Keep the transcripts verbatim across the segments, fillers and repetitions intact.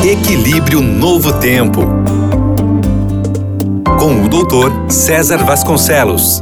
Equilíbrio Novo Tempo, com o doutor César Vasconcelos.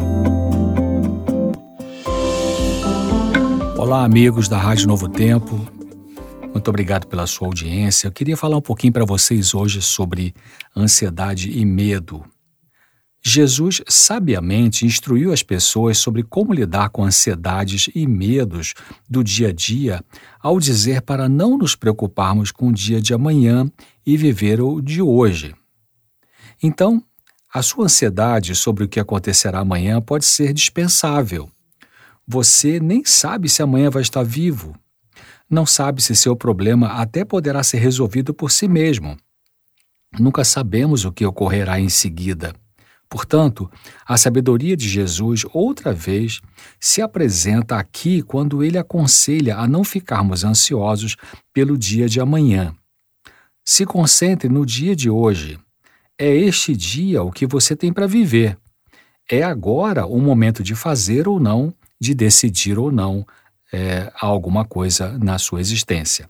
Olá, amigos da Rádio Novo Tempo. Muito obrigado pela sua audiência. Eu queria falar um pouquinho para vocês hoje sobre ansiedade e medo. Jesus sabiamente instruiu as pessoas sobre como lidar com ansiedades e medos do dia a dia, ao dizer para não nos preocuparmos com o dia de amanhã e viver o de hoje. Então, a sua ansiedade sobre o que acontecerá amanhã pode ser dispensável. Você nem sabe se amanhã vai estar vivo. Não sabe se seu problema até poderá ser resolvido por si mesmo. Nunca sabemos o que ocorrerá em seguida. Portanto, a sabedoria de Jesus, outra vez, se apresenta aqui quando ele aconselha a não ficarmos ansiosos pelo dia de amanhã. Se concentre no dia de hoje. É este dia o que você tem para viver. É agora o momento de fazer ou não, de decidir ou não é, alguma coisa na sua existência.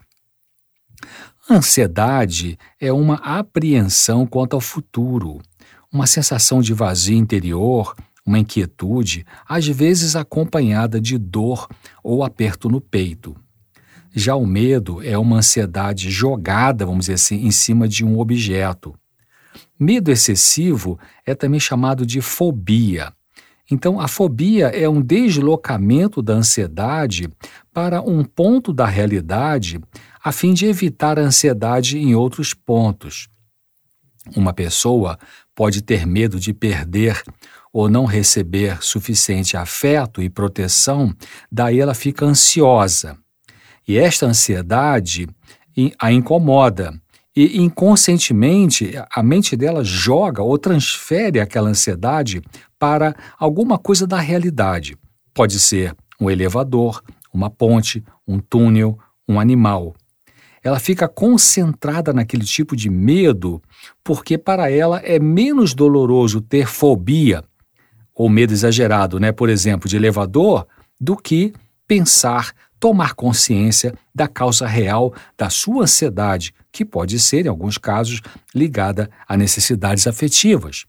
A ansiedade é uma apreensão quanto ao futuro. Uma sensação de vazio interior, uma inquietude, às vezes acompanhada de dor ou aperto no peito. Já o medo é uma ansiedade jogada, vamos dizer assim, em cima de um objeto. Medo excessivo é também chamado de fobia. Então, a fobia é um deslocamento da ansiedade para um ponto da realidade, a fim de evitar a ansiedade em outros pontos. Uma pessoa pode ter medo de perder ou não receber suficiente afeto e proteção, daí ela fica ansiosa. E esta ansiedade a incomoda e inconscientemente a mente dela joga ou transfere aquela ansiedade para alguma coisa da realidade. Pode ser um elevador, uma ponte, um túnel, um animal. Ela fica concentrada naquele tipo de medo porque para ela é menos doloroso ter fobia ou medo exagerado, né? Por exemplo, de elevador, do que pensar, tomar consciência da causa real da sua ansiedade, que pode ser, em alguns casos, ligada a necessidades afetivas.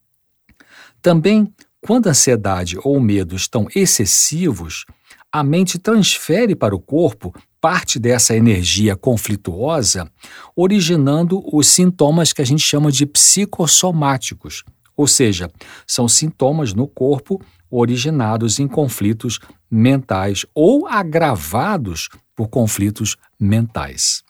Também, quando a ansiedade ou o medo estão excessivos, a mente transfere para o corpo parte dessa energia conflituosa, originando os sintomas que a gente chama de psicossomáticos, ou seja, são sintomas no corpo originados em conflitos mentais ou agravados por conflitos mentais.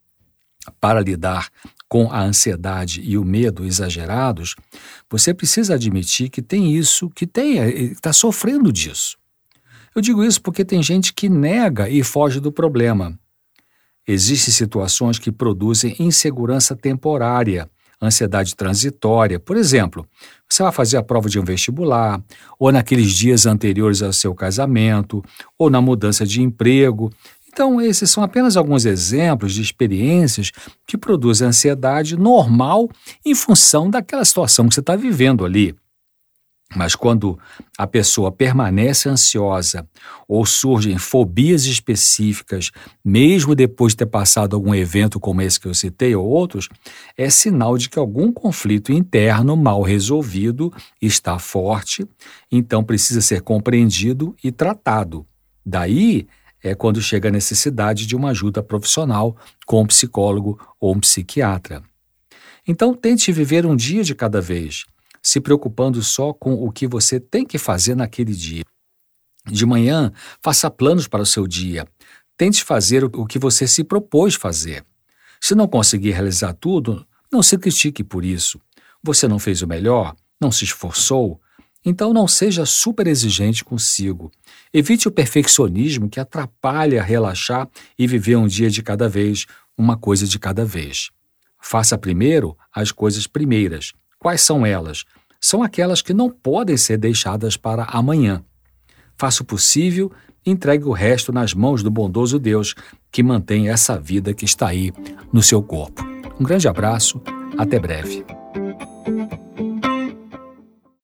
Para lidar com a ansiedade e o medo exagerados, você precisa admitir que tem isso, que tem, está sofrendo disso. Eu digo isso porque tem gente que nega e foge do problema. Existem situações que produzem insegurança temporária, ansiedade transitória. Por exemplo, você vai fazer a prova de um vestibular, ou naqueles dias anteriores ao seu casamento, ou na mudança de emprego. Então, esses são apenas alguns exemplos de experiências que produzem ansiedade normal em função daquela situação que você está vivendo ali. Mas quando a pessoa permanece ansiosa ou surgem fobias específicas, mesmo depois de ter passado algum evento como esse que eu citei ou outros, é sinal de que algum conflito interno mal resolvido está forte, então precisa ser compreendido e tratado. Daí é quando chega a necessidade de uma ajuda profissional com um psicólogo ou um psiquiatra. Então tente viver um dia de cada vez, se preocupando só com o que você tem que fazer naquele dia. De manhã, faça planos para o seu dia. Tente fazer o que você se propôs fazer. Se não conseguir realizar tudo, não se critique por isso. Você não fez o melhor? Não se esforçou? Então não seja super exigente consigo. Evite o perfeccionismo que atrapalha relaxar e viver um dia de cada vez, uma coisa de cada vez. Faça primeiro as coisas primeiras. Quais são elas? São aquelas que não podem ser deixadas para amanhã. Faça o possível e entregue o resto nas mãos do bondoso Deus que mantém essa vida que está aí no seu corpo. Um grande abraço, até breve.